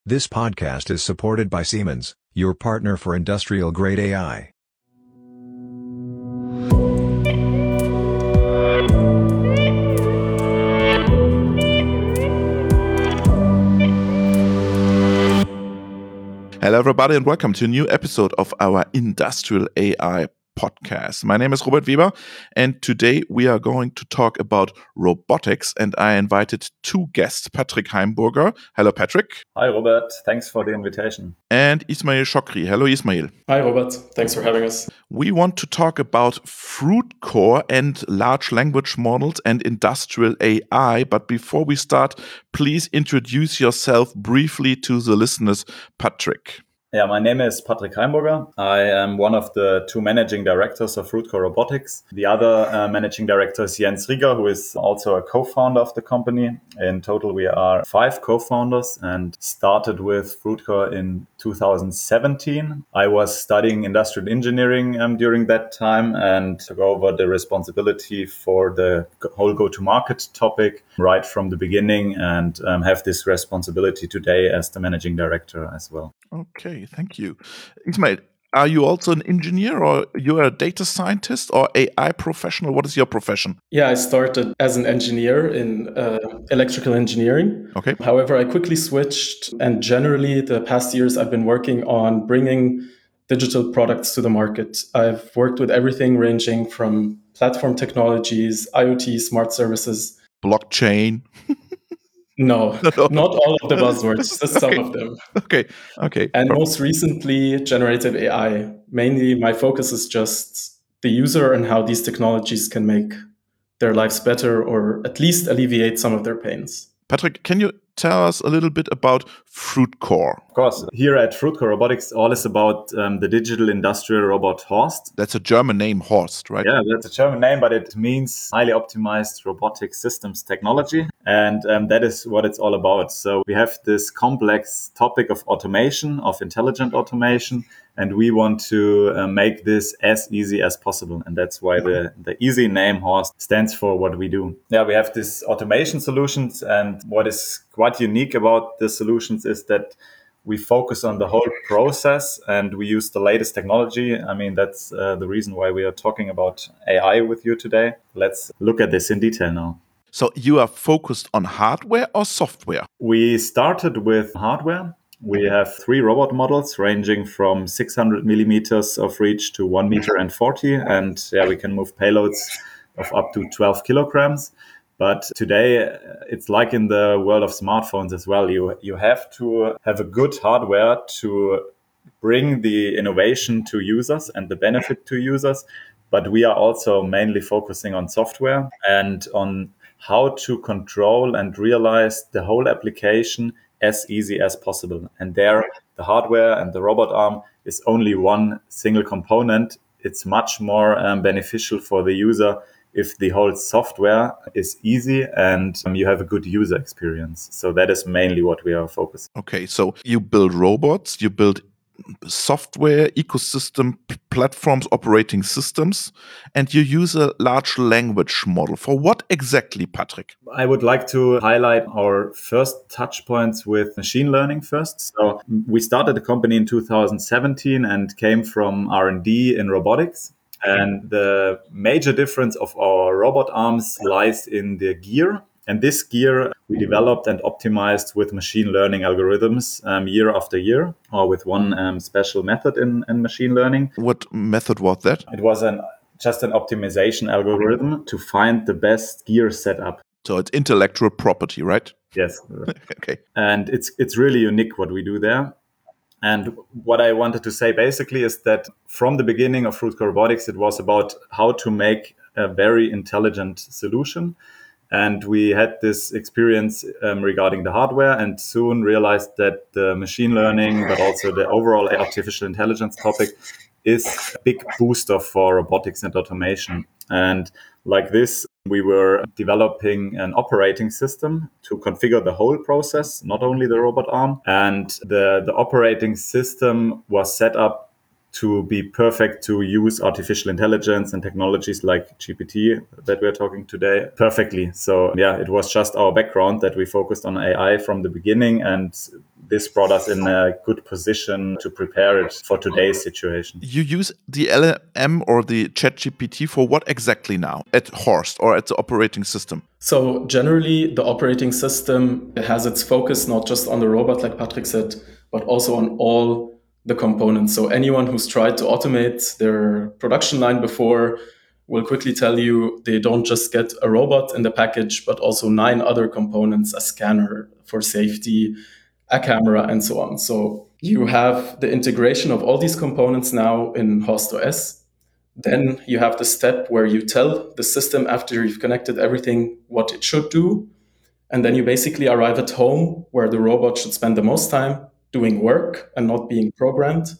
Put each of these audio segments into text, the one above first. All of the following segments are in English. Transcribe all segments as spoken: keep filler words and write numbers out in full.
This podcast is supported by Siemens, your partner for industrial-grade A I. Hello, everybody, and welcome to a new episode of our Industrial A I podcast. My name is Robert Weber, and today we are going to talk about robotics, and I invited two guests, Patrick Heimburger. Hello, Patrick. Hi, Robert. Thanks for the invitation. And Ismail Chokri. Hello, Ismail. Hi, Robert. Thanks for having us. We want to talk about FruitCore and large language models and industrial A I. But before we start, please introduce yourself briefly to the listeners, Patrick. Yeah, my name is Patrick Heimburger. I am one of the two managing directors of FruitCore Robotics. The other uh, managing director is Jens Rieger, who is also a co-founder of the company. In total, we are five co-founders and started with FruitCore in two thousand seventeen. I was studying industrial engineering um, during that time and took over the responsibility for the whole go-to-market topic right from the beginning and um, have this responsibility today as the managing director as well. Okay, thank you. Ismail, are you also an engineer or you're a data scientist or A I professional? What is your profession? Yeah, I started as an engineer in uh, electrical engineering. Okay. However, I quickly switched, and generally the past years I've been working on bringing digital products to the market. I've worked with everything ranging from platform technologies, IoT, smart services. Blockchain. No, no, not all of the buzzwords, just okay. some of them. Okay, okay. And most recently, generative A I. Mainly, my focus is just the user and how these technologies can make their lives better or at least alleviate some of their pains. Patrick, can you tell us a little bit about FruitCore? Of course. Here at FruitCore Robotics, all is about um, the digital industrial robot Horst. That's a German name, Horst, right? Yeah, that's a German name, but it means highly optimized robotic systems technology. And um, that is what it's all about. So we have this complex topic of automation, of intelligent automation, and we want to uh, make this as easy as possible. And that's why the, the easy name Horst stands for what we do. Yeah, we have these automation solutions. And what is quite unique about the solutions is that we focus on the whole process and we use the latest technology. I mean, that's uh, the reason why we are talking about A I with you today. Let's look at this in detail now. So you are focused on hardware or software? We started with hardware. We have three robot models ranging from six hundred millimeters of reach to one meter and forty. And yeah, we can move payloads of up to twelve kilograms. But today, it's like in the world of smartphones as well. You, you have to have a good hardware to bring the innovation to users and the benefit to users. But we are also mainly focusing on software and on how to control and realize the whole application as easy as possible. And there, the hardware and the robot arm is only one single component. It's much more um, beneficial for the user if the whole software is easy and um, you have a good user experience. So that is mainly what we are focused on. Okay, so you build robots, you build software, ecosystem, p- platforms, operating systems, and you use a large language model. For what exactly, Patrick? I would like to highlight our first touch points with machine learning first. So we started the company in two thousand seventeen and came from R and D in robotics. And the major difference of our robot arms lies in the gear. And this gear we developed and optimized with machine learning algorithms um, year after year, or with one um, special method in, in machine learning. What method was that? It was an just an optimization algorithm to find the best gear setup. So it's intellectual property, right? Yes. Okay. And it's it's really unique what we do there. And what I wanted to say basically is that from the beginning of FruitCore Robotics, it was about how to make a very intelligent solution. And we had this experience um, regarding the hardware and soon realized that the machine learning, but also the overall artificial intelligence topic is a big booster for robotics and automation. And like this, we were developing an operating system to configure the whole process, not only the robot arm. And the, the operating system was set up to be perfect to use artificial intelligence and technologies like G P T that we're talking today perfectly. So yeah, it was just our background that we focused on A I from the beginning, and this brought us in a good position to prepare it for today's situation. You use the L L M or the ChatGPT for what exactly now at Horst or at the operating system? So generally, the operating system has its focus not just on the robot, like Patrick said, but also on all the components. So anyone who's tried to automate their production line before will quickly tell you they don't just get a robot in the package, but also nine other components, a scanner for safety, a camera, and so on. So you have the integration of all these components now in HorstOS. Then you have the step where you tell the system after you've connected everything what it should do. And then you basically arrive at home where the robot should spend the most time doing work and not being programmed.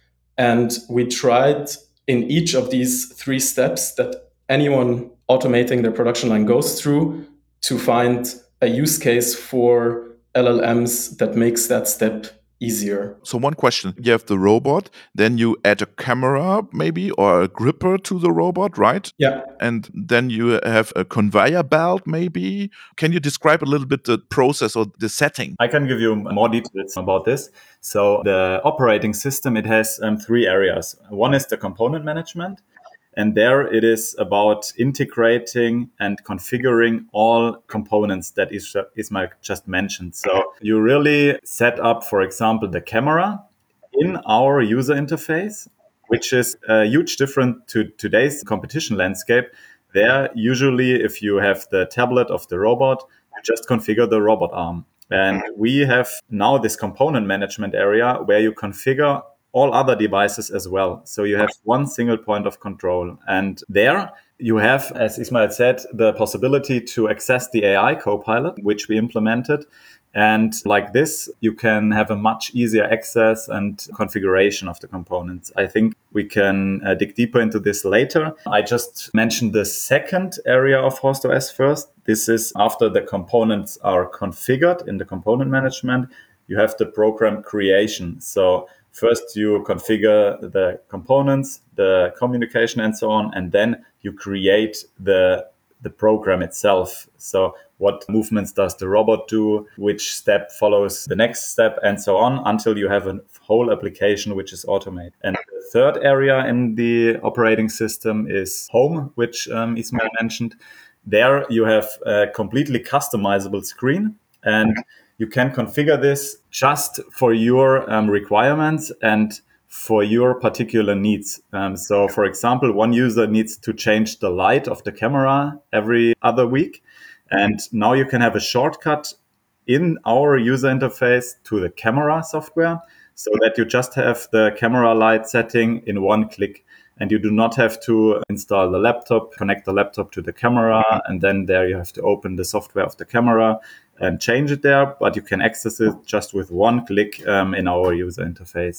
And we tried in each of these three steps that anyone automating their production line goes through to find a use case for L L Ms that makes that step easier. So one question, you have the robot, then you add a camera maybe or a gripper to the robot, right? Yeah. And then you have a conveyor belt maybe. Can you describe a little bit the process or the setting? I can give you more details about this. So the operating system, it has um, three areas. One is the component management. And there it is about integrating and configuring all components that Ismail just mentioned. So you really set up, for example, the camera in our user interface, which is a huge difference to today's competition landscape. There, usually, if you have the tablet of the robot, you just configure the robot arm. And we have now this component management area where you configure all other devices as well. So you have one single point of control. And there you have, as Ismail said, the possibility to access the A I Copilot, which we implemented. And like this, you can have a much easier access and configuration of the components. I think we can uh, dig deeper into this later. I just mentioned the second area of HorstOS first. This is after the components are configured in the component management, you have the program creation. So first, you configure the components, the communication, and so on, and then you create the the program itself. So what movements does the robot do? Which step follows the next step, and so on, until you have a whole application which is automated. And the third area in the operating system is home, which um, Ismail mentioned. There you have a completely customizable screen, and you can configure this just for your um, requirements and for your particular needs. Um, so, for example, one user needs to change the light of the camera every other week. And now you can have a shortcut in our user interface to the camera software so that you just have the camera light setting in one click. And you do not have to install the laptop, connect the laptop to the camera, and then there you have to open the software of the camera and change it there, but you can access it just with one click um, in our user interface.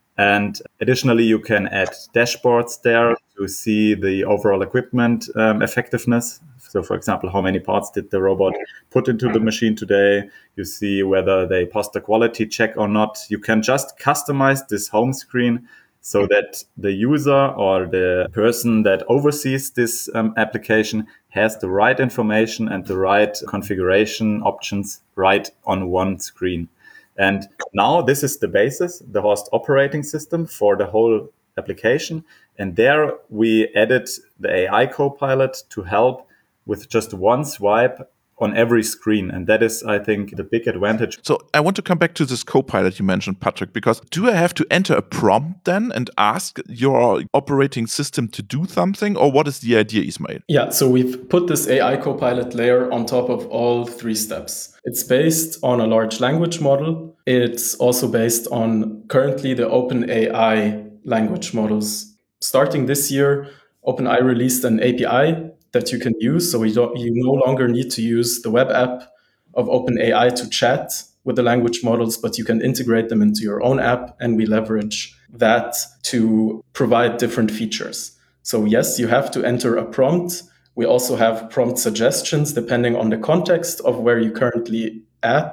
And additionally, you can add dashboards there to see the overall equipment um, effectiveness. So, for example, how many parts did the robot put into the machine today? You see whether they passed the quality check or not. You can just customize this home screen so that the user or the person that oversees this um, application has the right information and the right configuration options right on one screen. And now this is the basis, the Horst operating system for the whole application. And there we added the A I Copilot to help with just one swipe on every screen. And that is, I think, the big advantage. So I want to come back to this Copilot you mentioned, Patrick, because do I have to enter a prompt then and ask your operating system to do something? Or what is the idea, Ismail? Yeah, so we've put this A I Copilot layer on top of all three steps. It's based on a large language model. It's also based on currently the OpenAI language models. Starting this year, OpenAI released an A P I that you can use. So we don't, you no longer need to use the web app of OpenAI to chat with the language models, but you can integrate them into your own app. And we leverage that to provide different features. So yes, you have to enter a prompt. We also have prompt suggestions depending on the context of where you currently at.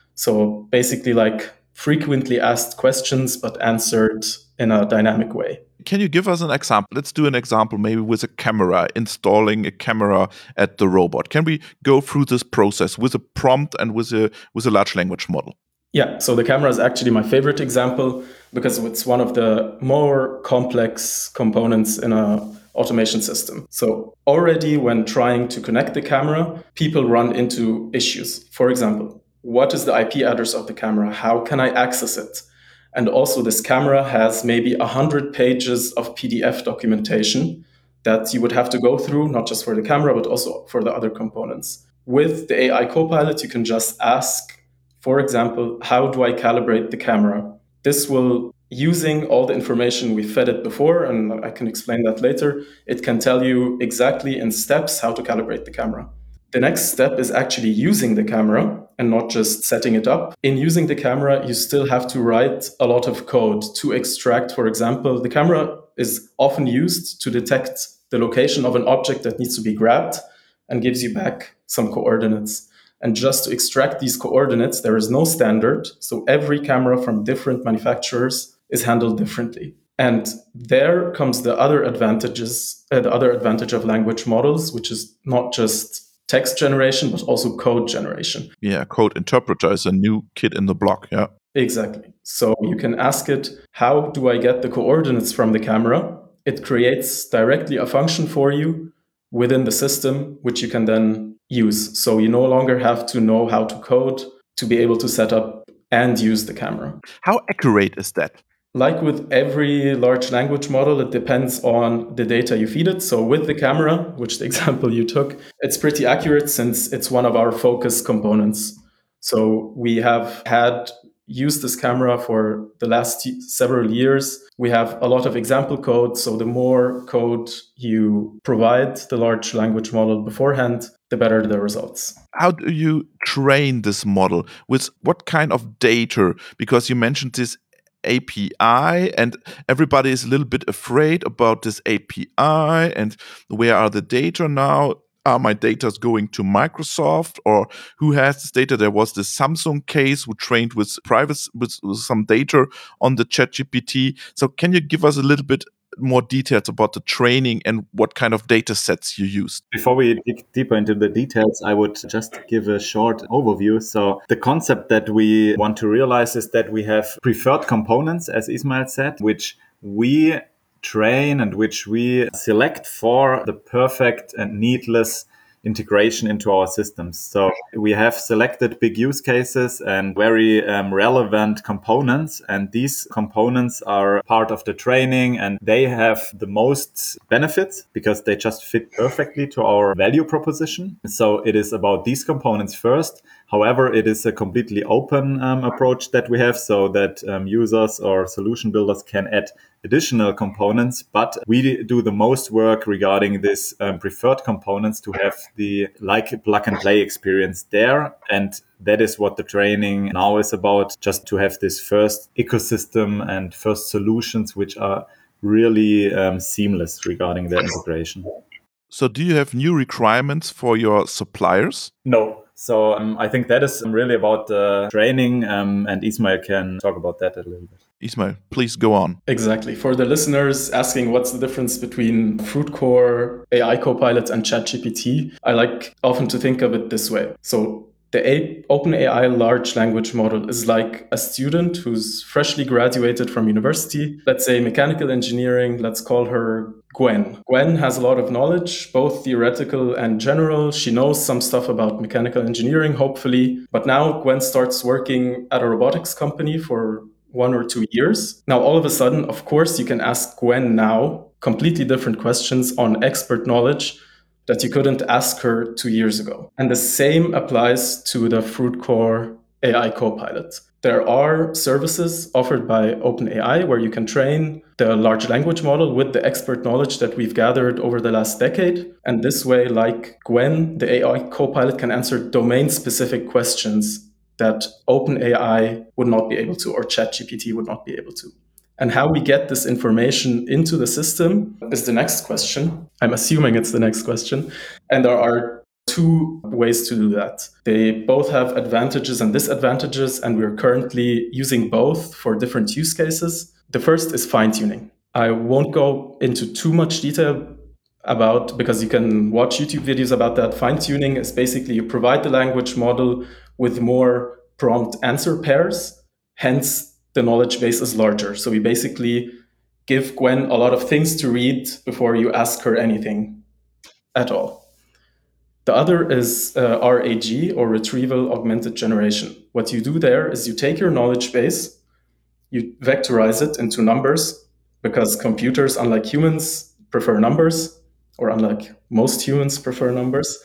So basically like frequently asked questions, but answered in a dynamic way. Can you give us an example? Let's do an example maybe with a camera, installing a camera at the robot. Can we go through this process with a prompt and with a with a large language model? Yeah, so the camera is actually my favorite example because it's one of the more complex components in a automation system. So already when trying to connect the camera, people run into issues. For example, what is the I P address of the camera? How can I access it? And also this camera has maybe one hundred pages of P D F documentation that you would have to go through, not just for the camera, but also for the other components. With the A I Copilot, you can just ask, for example, how do I calibrate the camera? This will, using all the information we fed it before, and I can explain that later, it can tell you exactly in steps how to calibrate the camera. The next step is actually using the camera and not just setting it up. In using the camera, you still have to write a lot of code to extract, for example, the camera is often used to detect the location of an object that needs to be grabbed and gives you back some coordinates. And just to extract these coordinates, there is no standard. So every camera from different manufacturers is handled differently. And there comes the other advantages, uh, the other advantage of language models, which is not just text generation, but also code generation. Yeah, code interpreter is a new kid in the block. Yeah, exactly. So you can ask it, how do I get the coordinates from the camera? It creates directly a function for you within the system, which you can then use. So you no longer have to know how to code to be able to set up and use the camera. How accurate is that? Like with every large language model, it depends on the data you feed it. So with the camera, which the example you took, it's pretty accurate since it's one of our focus components. So we have had used this camera for the last several years. We have a lot of example code. So the more code you provide the large language model beforehand, the better the results. How do you train this model? With what kind of data? Because you mentioned this A P I and everybody is a little bit afraid about this A P I and where are the data now? Are my data going to Microsoft or who has this data? There was this Samsung case who trained with private with, with some data on the ChatGPT. So can you give us a little bit more details about the training and what kind of data sets you used? Before we dig deeper into the details, I would just give a short overview. So the concept that we want to realize is that we have preferred components, as Ismail said, which we train and which we select for the perfect and needless integration into our systems. So we have selected big use cases and very um, relevant components. And these components are part of the training and they have the most benefits because they just fit perfectly to our value proposition. So it is about these components first. However, it is a completely open um, approach that we have so that um, users or solution builders can add additional components, but we do the most work regarding this um, preferred components to have the like plug and play experience there. And that is what the training now is about, just to have this first ecosystem and first solutions which are really um, seamless regarding the integration. So do you have new requirements for your suppliers? No. So um, I think that is really about the training um, and Ismail can talk about that a little bit. Ismail, please go on. Exactly. For the listeners asking what's the difference between FruitCore, A I Copilot, and ChatGPT, I like often to think of it this way. So the A- OpenAI large language model is like a student who's freshly graduated from university, let's say mechanical engineering, let's call her Gwen. Gwen has a lot of knowledge, both theoretical and general. She knows some stuff about mechanical engineering, hopefully. But now Gwen starts working at a robotics company for one or two years. Now, all of a sudden, of course, you can ask Gwen now completely different questions on expert knowledge that you couldn't ask her two years ago. And the same applies to the FruitCore A I Copilot. There are services offered by OpenAI where you can train the large language model with the expert knowledge that we've gathered over the last decade. And this way, like Gwen, the A I Copilot can answer domain-specific questions that OpenAI would not be able to, or ChatGPT would not be able to. And how we get this information into the system is the next question. I'm assuming it's the next question. And there are two ways to do that. They both have advantages and disadvantages, and we're currently using both for different use cases. The first is fine-tuning. I won't go into too much detail about, because you can watch YouTube videos about that. Fine-tuning is basically you provide the language model with more prompt answer pairs, hence the knowledge base is larger. So we basically give Gwen a lot of things to read before you ask her anything at all. The other is uh, R A G, or Retrieval Augmented Generation. What you do there is you take your knowledge base, you vectorize it into numbers, because computers, unlike humans, prefer numbers, or unlike most humans prefer numbers.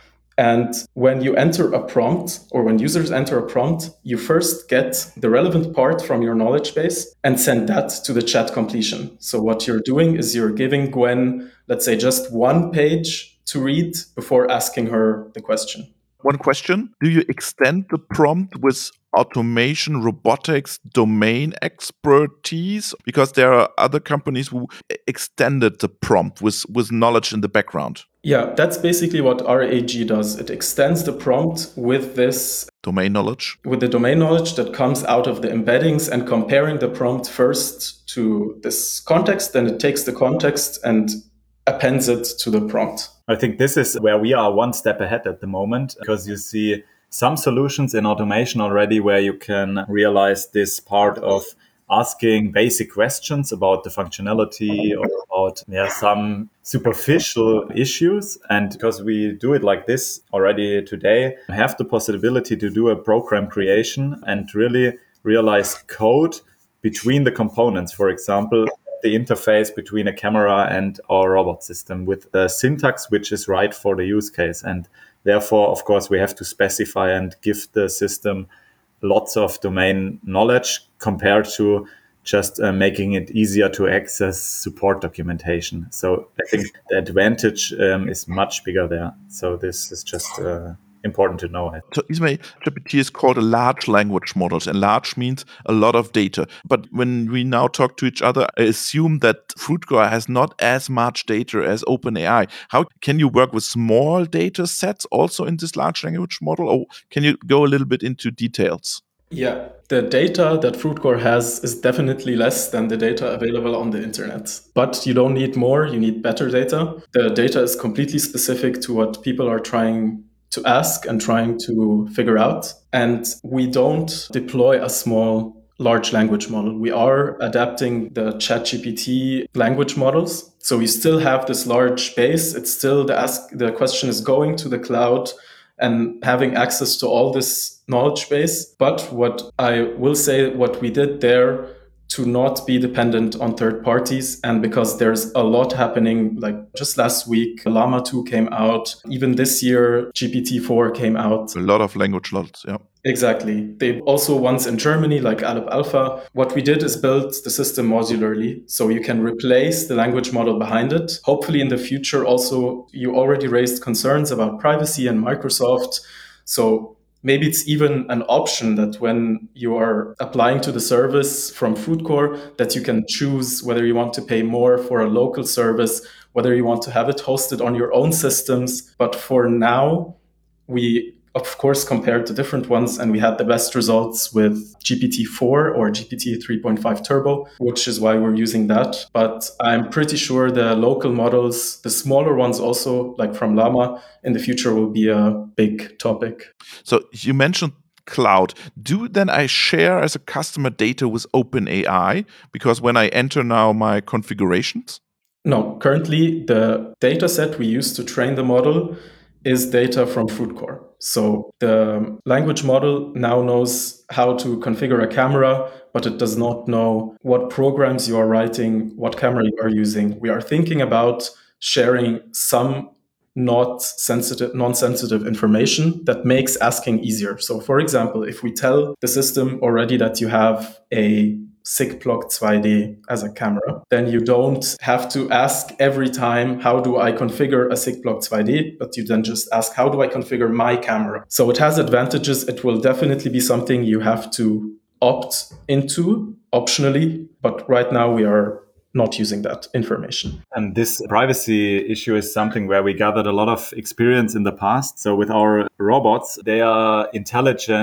And when you enter a prompt, or when users enter a prompt, you first get the relevant part from your knowledge base and send that to the chat completion. So what you're doing is you're giving Gwen, let's say, just one page to read before asking her the question. One question: do you extend the prompt with automation, robotics, domain expertise? Because there are other companies who extended the prompt with, with knowledge in the background. Yeah, that's basically what R A G does. It extends the prompt with this domain knowledge, with the domain knowledge that comes out of the embeddings, and comparing the prompt first to this context, then it takes the context and appends it to the prompt. I think this is where we are one step ahead at the moment, because you see some solutions in automation already where you can realize this part of asking basic questions about the functionality or about yeah, some superficial issues. And because we do it like this already today, we have the possibility to do a program creation and really realize code between the components. For example, the interface between a camera and our robot system with the syntax which is right for the use case. And therefore, of course, we have to specify and give the system lots of domain knowledge compared to just uh, making it easier to access support documentation. So I think the advantage um, is much bigger there. So this is just uh, important to know. So Ismail, G P T is called a large language models, and large means a lot of data. But when we now talk to each other, I assume that FruitCore has not as much data as OpenAI. How can you work with small data sets also in this large language model, or can you go a little bit into details? Yeah, the data that FruitCore has is definitely less than the data available on the internet. But you don't need more, you need better data. The data is completely specific to what people are trying to ask and trying to figure out. And we don't deploy a small large language model. We are adapting the ChatGPT language models. So we still have this large base. It's still the ask, the question is going to the cloud and having access to all this knowledge base. But what I will say, what we did there to not be dependent on third parties, and because there's a lot happening, like just last week, Llama two came out. Even this year, G P T four came out. A lot of language models, yeah. Exactly. They also ones in Germany, like Aleph Alpha. What we did is build the system modularly, so you can replace the language model behind it. Hopefully in the future also, you already raised concerns about privacy and Microsoft. So maybe it's even an option that when you are applying to the service from FruitCore, that you can choose whether you want to pay more for a local service, whether you want to have it hosted on your own systems. But for now, we of course compared to different ones, and we had the best results with G P T four or G P T three point five Turbo, which is why we're using that. But I'm pretty sure the local models, the smaller ones also, like from Llama, in the future will be a big topic. So you mentioned cloud. Do then I share as a customer data with OpenAI? Because when I enter now my configurations? No, currently the data set we use to train the model is data from FruitCore. So the language model now knows how to configure a camera, but it does not know what programs you are writing, what camera you are using. We are thinking about sharing some not sensitive, non-sensitive information that makes asking easier. So for example, if we tell the system already that you have a SIGPLOG two D as a camera, then you don't have to ask every time, how do I configure a SIGPLOG two D? But you then just ask, how do I configure my camera? So it has advantages. It will definitely be something you have to opt into optionally. But right now we are not using that information. And this privacy issue is something where we gathered a lot of experience in the past. So with our robots, they are intelligent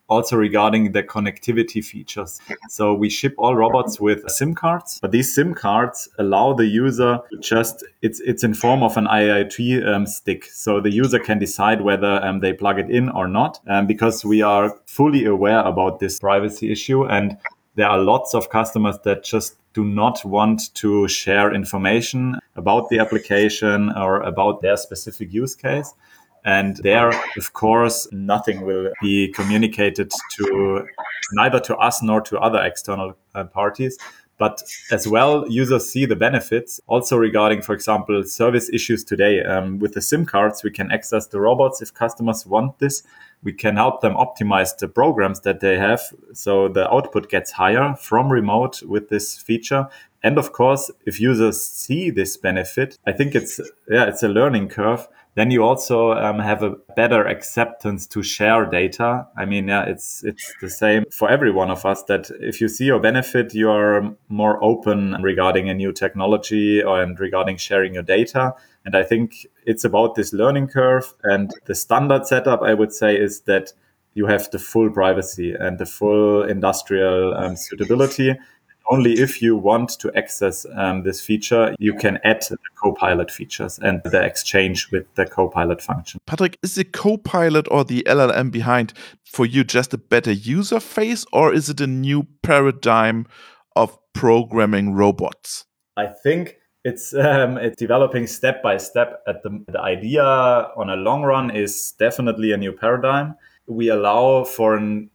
also regarding the connectivity features. So we ship all robots with SIM cards, but these SIM cards allow the user to just, it's it's in form of an I O T um, stick. So the user can decide whether um, they plug it in or not, um, because we are fully aware about this privacy issue. And there are lots of customers that just do not want to share information about the application or about their specific use case. And there, of course, nothing will be communicated to neither to us nor to other external uh, parties. But as well, users see the benefits also regarding, for example, service issues today. Um, with the SIM cards, we can access the robots if customers want this. We can help them optimize the programs that they have, so the output gets higher from remote with this feature. And of course, if users see this benefit, I think it's yeah, it's a learning curve. Then you also um, have a better acceptance to share data. I mean, yeah, it's it's the same for every one of us that if you see your benefit, you are more open regarding a new technology or and regarding sharing your data. And I think it's about this learning curve. And the standard setup, I would say, is that you have the full privacy and the full industrial um, suitability. Only if you want to access um, this feature, you can add the Copilot features and the exchange with the Copilot function. Patrick, is the Copilot or the L L M behind for you just a better user face, or is it a new paradigm of programming robots? I think it's um, it's developing step by step. At the, the idea on a long run is definitely a new paradigm. We allow for an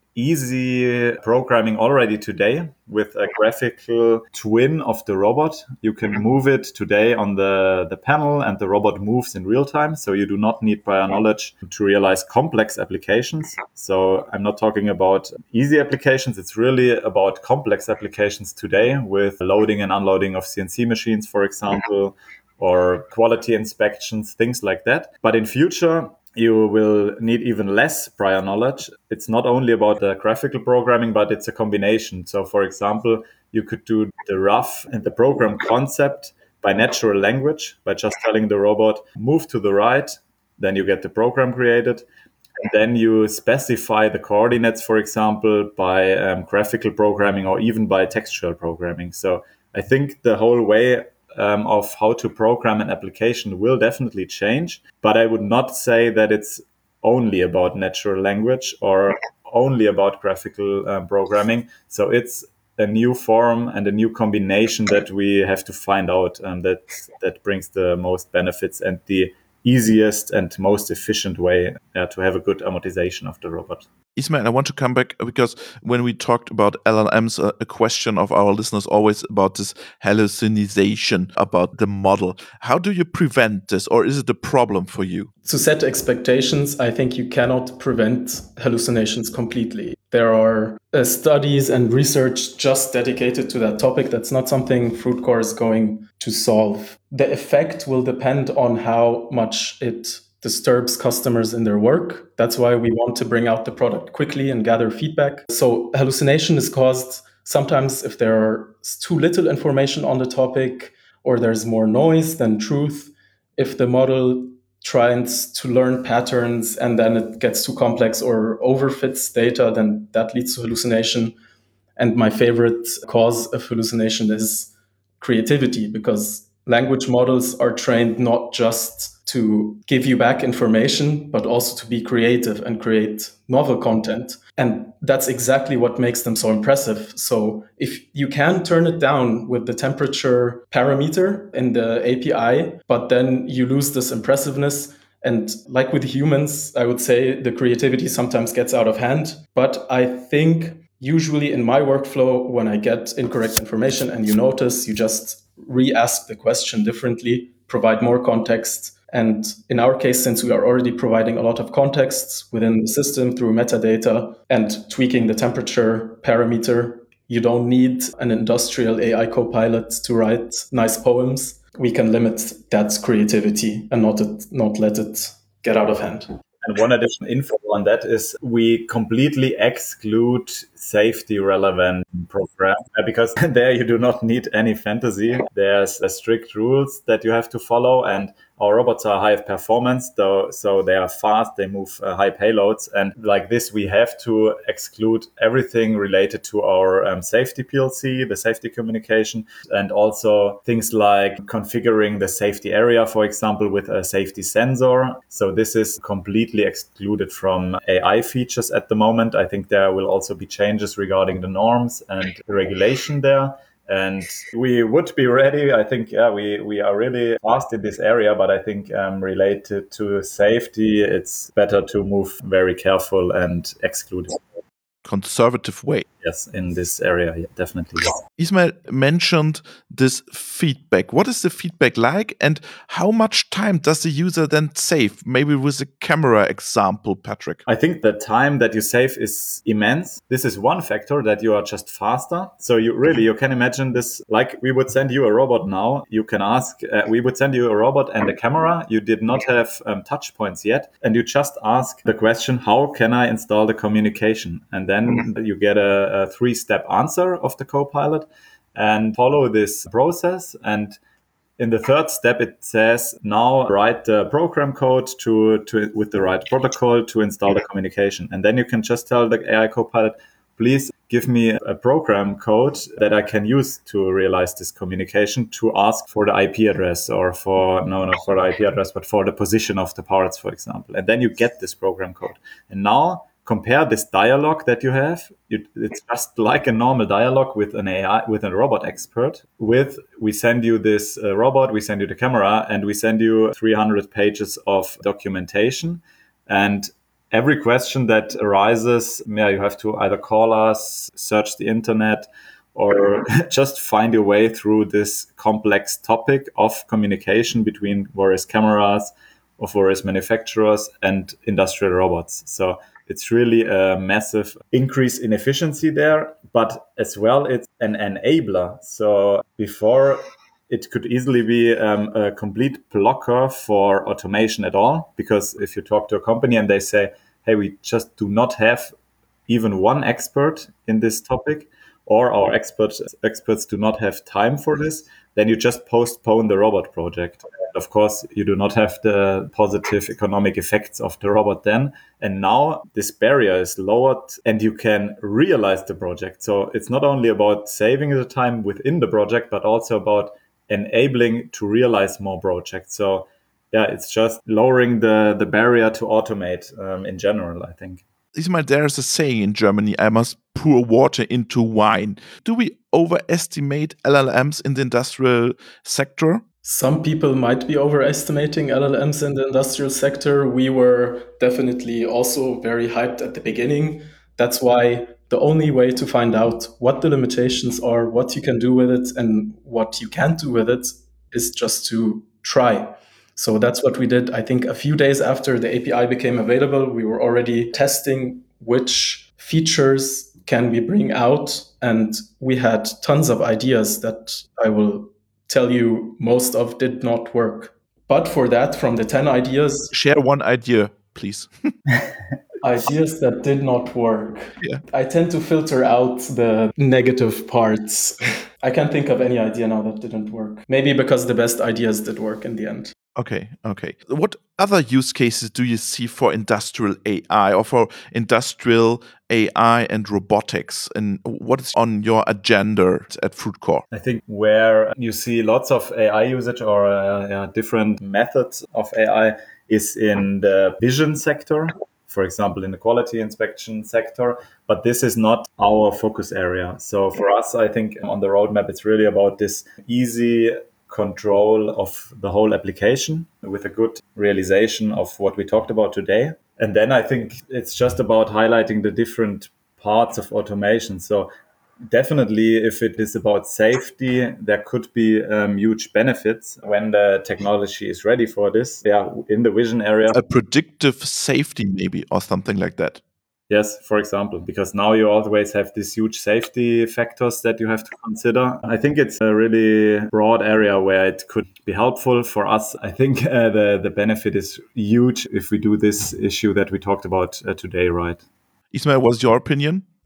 easy programming already today with a graphical twin of the robot. You can move it today on the, the panel and the robot moves in real time. So you do not need prior knowledge to realize complex applications. So I'm not talking about easy applications. It's really about complex applications today with loading and unloading of C N C machines, for example, or quality inspections, things like that. But in future, you will need even less prior knowledge. It's not only about the graphical programming, but it's a combination. So, for example, you could do the rough and the program concept by natural language, by just telling the robot, move to the right, then you get the program created. And then you specify the coordinates, for example, by um, graphical programming or even by textual programming. So I think the whole way Um, of how to program an application will definitely change, but I would not say that it's only about natural language or only about graphical um, programming. So it's a new form and a new combination that we have to find out, and that that brings the most benefits and the easiest and most efficient way uh, to have a good amortization of the robot. Ismail, I want to come back because when we talked about L L Ms, uh, a question of our listeners always about this hallucination about the model. How do you prevent this, or is it a problem for you? To set expectations, I think you cannot prevent hallucinations completely. There are uh, studies and research just dedicated to that topic. That's not something FruitCore is going to solve. The effect will depend on how much it disturbs customers in their work. That's why we want to bring out the product quickly and gather feedback. So hallucination is caused sometimes if there is too little information on the topic, or there's more noise than truth. If the model tries to learn patterns and then it gets too complex or overfits data, then that leads to hallucination. And my favorite cause of hallucination is creativity, because language models are trained not just to give you back information, but also to be creative and create novel content. And that's exactly what makes them so impressive. So if you can turn it down with the temperature parameter in the A P I, but then you lose this impressiveness. And like with humans, I would say the creativity sometimes gets out of hand. But I think usually in my workflow, when I get incorrect information and you notice, you just re-ask the question differently, provide more context. And in our case, since we are already providing a lot of contexts within the system through metadata and tweaking the temperature parameter, you don't need an industrial A I copilot to write nice poems. We can limit that creativity and not it, not let it get out of hand. And one additional info on that is we completely exclude safety relevant program uh, because there you do not need any fantasy. There's uh, strict rules that you have to follow, and our robots are high performance, though, so they are fast, they move uh, high payloads. And like this, we have to exclude everything related to our um, safety P L C, the safety communication, and also things like configuring the safety area, for example, with a safety sensor. So this is completely excluded from A I features at the moment. I think there will also be changes regarding the norms and regulation there. And we would be ready. I think, yeah, we, we are really fast in this area, but I think um, related to safety, it's better to move very careful and exclude it. Conservative way. Yes, in this area, yeah, definitely. Ismail mentioned this feedback. What is the feedback like, and how much time does the user then save? Maybe with a camera example, Patrick. I think the time that you save is immense. This is one factor, that you are just faster. So you really, you can imagine this, like we would send you a robot now. You can ask, uh, we would send you a robot and a camera. You did not have um, touch points yet. And you just ask the question, how can I install the communication? And then you get a, a three-step answer of the Copilot and follow this process. And in the third step, it says, now write the program code to, to with the right protocol to install the communication. And then you can just tell the A I Copilot, please give me a program code that I can use to realize this communication, to ask for the I P address, or for, no, not for the I P address, but for the position of the parts, for example. And then you get this program code. And now compare this dialogue that you have. It, it's just like a normal dialogue with an A I, with a robot expert. With, we send you this uh, robot, we send you the camera, and we send you three hundred pages of documentation. And every question that arises, yeah, you have to either call us, search the internet, or just find your way through this complex topic of communication between various cameras, of various manufacturers, and industrial robots. So it's really a massive increase in efficiency there, but as well, it's an enabler. So before, it could easily be um, a complete blocker for automation at all, because if you talk to a company and they say, hey, we just do not have even one expert in this topic, or our experts experts do not have time for this, then you just postpone the robot project. Of course, you do not have the positive economic effects of the robot then. And now this barrier is lowered and you can realize the project. So it's not only about saving the time within the project, but also about enabling to realize more projects. So yeah, it's just lowering the, the barrier to automate um, in general, I think. Ismail, there's a saying in Germany, I must pour water into wine. Do we overestimate L L Ms in the industrial sector? Some people might be overestimating L L Ms in the industrial sector. We were definitely also very hyped at the beginning. That's why the only way to find out what the limitations are, what you can do with it, and what you can't do with it is just to try. So that's what we did. I think a few days after the A P I became available, we were already testing which features can we bring out. And we had tons of ideas that I will tell you most of did not work. But for that, from the ten ideas... Share one idea, please. Ideas that did not work. Yeah. I tend to filter out the negative parts. I can't think of any idea now that didn't work. Maybe because the best ideas did work in the end. Okay, okay. What other use cases do you see for industrial A I or for industrial A I and robotics? And what is on your agenda at FruitCore? I think where you see lots of A I usage or uh, yeah, different methods of A I is in the vision sector, for example, in the quality inspection sector. But this is not our focus area. So for us, I think on the roadmap, it's really about this easy control of the whole application with a good realization of what we talked about today. And then I think it's just about highlighting the different parts of automation. So definitely, if it is about safety, there could be um, huge benefits when the technology is ready for this. Yeah, in the vision area. A predictive safety maybe, or something like that. Yes, for example, because now you always have these huge safety factors that you have to consider. I think it's a really broad area where it could be helpful for us. I think uh, the, the benefit is huge if we do this issue that we talked about uh, today, right? Ismail, what's your opinion?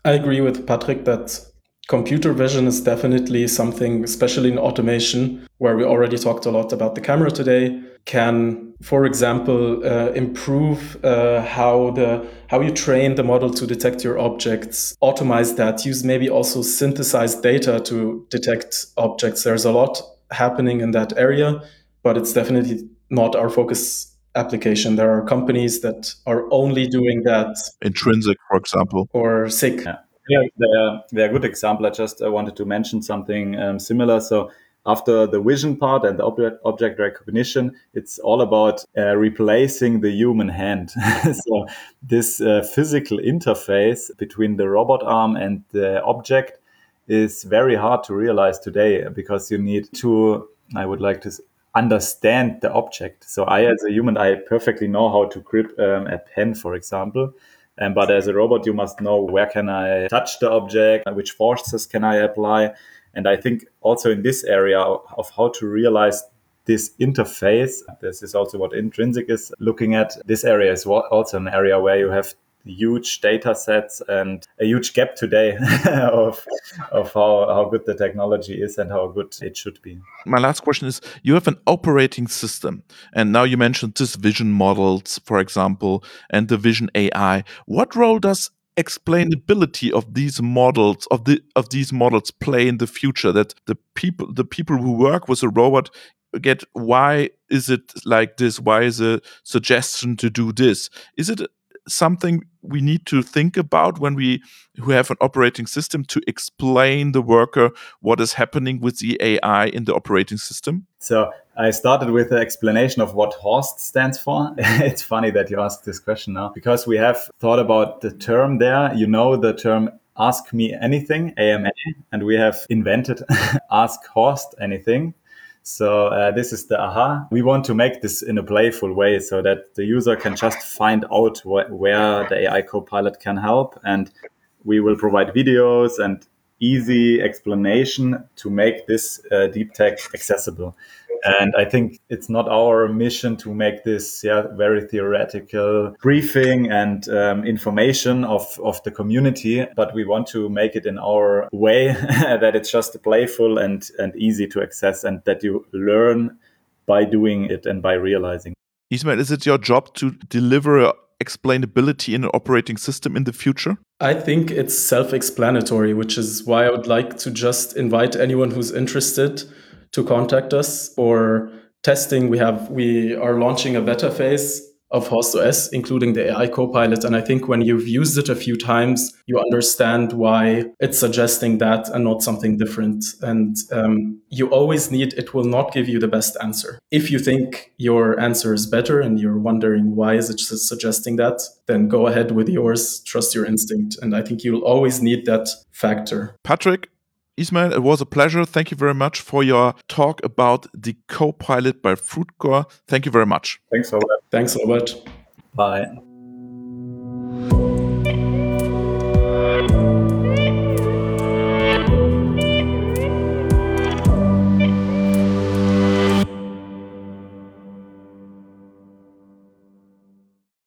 I agree with Patrick that computer vision is definitely something, especially in automation, where we already talked a lot about the camera today, can, for example, uh, improve uh, how the how you train the model to detect your objects, automate that, use maybe also synthesized data to detect objects. There's a lot happening in that area, but it's definitely not our focus application. There are companies that are only doing that. Intrinsic, for example. Or SICK. Yeah. Yeah, they're, they're a good example. I just uh, wanted to mention something um, similar. So after the vision part and the object, object recognition, it's all about uh, replacing the human hand. So this uh, physical interface between the robot arm and the object is very hard to realize today because you need to, I would like to understand the object. So I, as a human, I perfectly know how to grip um, a pen, for example. Um, but as a robot, you must know where can I touch the object, which forces can I apply. And I think also in this area of how to realize this interface, this is also what Intrinsic is looking at. This area is also an area where you have huge data sets and a huge gap today of of how, how good the technology is and how good it should be. My last question is, you have an operating system, and now you mentioned this vision models, for example, and the vision A I. What role does explainability of these models of the of these models play in the future, that the people the people who work with a robot get, why is it like this? Why is a suggestion to do this? Is it something we need to think about when we who have an operating system to explain the worker what is happening with the A I in the operating system? So I started with the explanation of what HORST stands for. It's funny that you asked this question now, because we have thought about the term there. You know the term Ask Me Anything, A M A, and we have invented Ask HORST Anything. So uh, this is the aha. We want to make this in a playful way so that the user can just find out wh- where the A I Copilot can help. And we will provide videos and easy explanation to make this uh, deep tech accessible. And I think it's not our mission to make this yeah, very theoretical briefing and um, information of, of the community, but we want to make it in our way that it's just playful and, and easy to access, and that you learn by doing it and by realizing. Ismail, is it your job to deliver explainability in an operating system in the future? I think it's self-explanatory, which is why I would like to just invite anyone who's interested to contact us. For testing, we have we are launching a beta phase of HorstOS, including the A I Copilot. And I think when you've used it a few times, you understand why it's suggesting that and not something different. And um, you always need, it will not give you the best answer. If you think your answer is better and you're wondering why is it suggesting that, then go ahead with yours, trust your instinct. And I think you'll always need that factor. Patrick, Ismail, it was a pleasure. Thank you very much for your talk about the Copilot by FruitCore. Thank you very much. Thanks, Robert. Thanks, Robert. Bye.